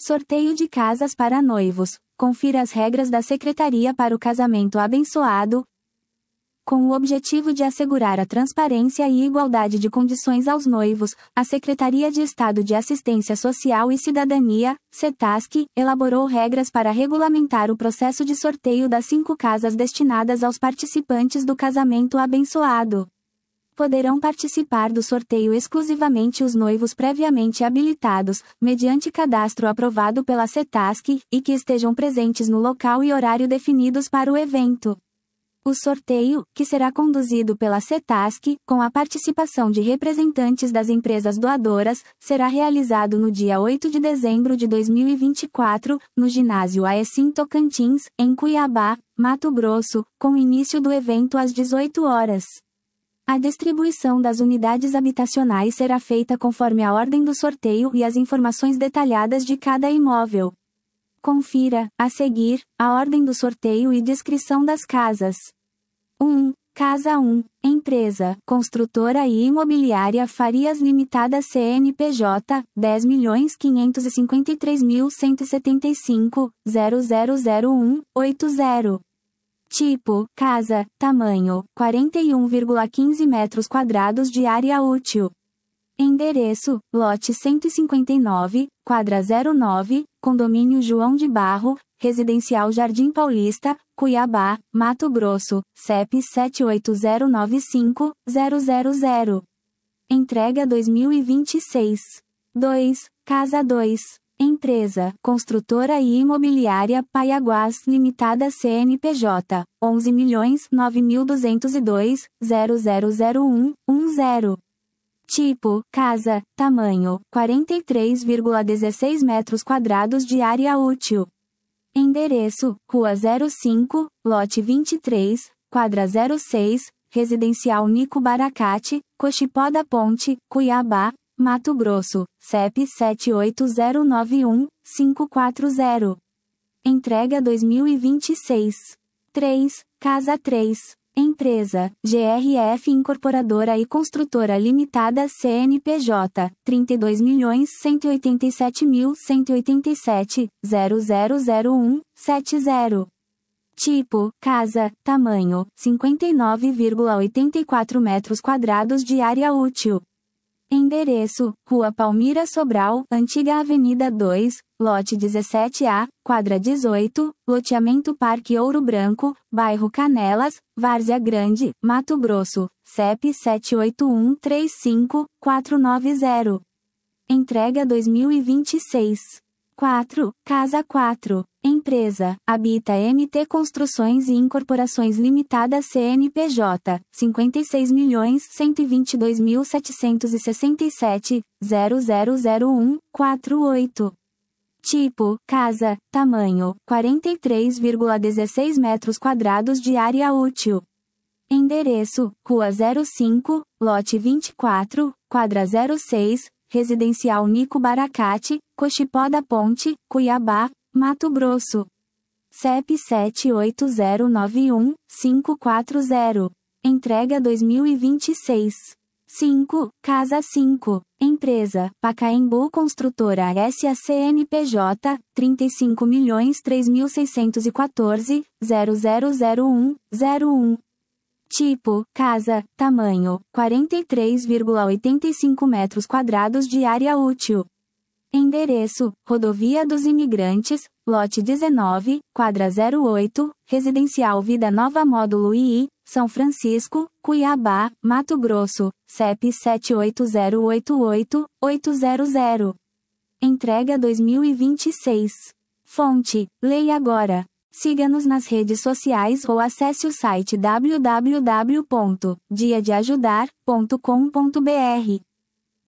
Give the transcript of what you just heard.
Sorteio de casas para noivos. Confira as regras da Secretaria para o Casamento Abençoado. Com o objetivo de assegurar a transparência e igualdade de condições aos noivos, a Secretaria de Estado de Assistência Social e Cidadania, CETASC, elaborou regras para regulamentar o processo de sorteio das 5 casas destinadas aos participantes do casamento abençoado. Poderão participar do sorteio exclusivamente os noivos previamente habilitados, mediante cadastro aprovado pela CETASC, e que estejam presentes no local e horário definidos para o evento. O sorteio, que será conduzido pela CETASC, com a participação de representantes das empresas doadoras, será realizado no dia 8 de dezembro de 2024, no ginásio Aecim Tocantins, em Cuiabá, Mato Grosso, com início do evento às 18 horas. A distribuição das unidades habitacionais será feita conforme a ordem do sorteio e as informações detalhadas de cada imóvel. Confira, a seguir, a ordem do sorteio e descrição das casas. 1. Casa 1. Empresa, construtora e imobiliária Farias Limitada CNPJ, 10.553.175.0001.80. Tipo, casa, tamanho, 41,15 metros quadrados de área útil. Endereço, lote 159, quadra 09, condomínio João de Barro, residencial Jardim Paulista, Cuiabá, Mato Grosso, CEP 78095000. Entrega 2026. 2. Casa 2. Empresa, construtora e imobiliária Paiaguás Limitada CNPJ, 11.902.0001.10. Tipo, casa, tamanho, 43,16 metros quadrados de área útil. Endereço, Rua 05, lote 23, quadra 06, residencial Nico Baracate, Cochipó da Ponte, Cuiabá, Mato Grosso, CEP 78091540. Entrega 2026. 3. Casa 3. Empresa, GRF Incorporadora e Construtora Limitada CNPJ, 32.187.187.0001.70. Tipo, casa, tamanho, 59,84 metros quadrados de área útil. Endereço, Rua Palmira Sobral, Antiga Avenida 2, lote 17A, quadra 18, loteamento Parque Ouro Branco, bairro Canelas, Várzea Grande, Mato Grosso, CEP 78135490. Entrega 2026. 4. Casa 4. Empresa, Habita MT Construções e Incorporações Limitada CNPJ, 56.122.767.0001.48. Tipo, casa, tamanho, 43,16 metros quadrados de área útil. Endereço, Rua 05, lote 24, quadra 06, residencial Nico Baracate, Cochipó da Ponte, Cuiabá, Mato Grosso. CEP 78091540. Entrega 2026. 5. Casa 5. Empresa, Pacaembu Construtora SACNPJ, 35.3614.0001.01. Tipo, casa, tamanho, 43,85 metros quadrados de área útil. Endereço, Rodovia dos Imigrantes, lote 19, quadra 08, residencial Vida Nova Módulo II, São Francisco, Cuiabá, Mato Grosso, CEP 78088800. Entrega 2026. Fonte, leia agora. Siga-nos nas redes sociais ou acesse o site www.diadeajudar.com.br.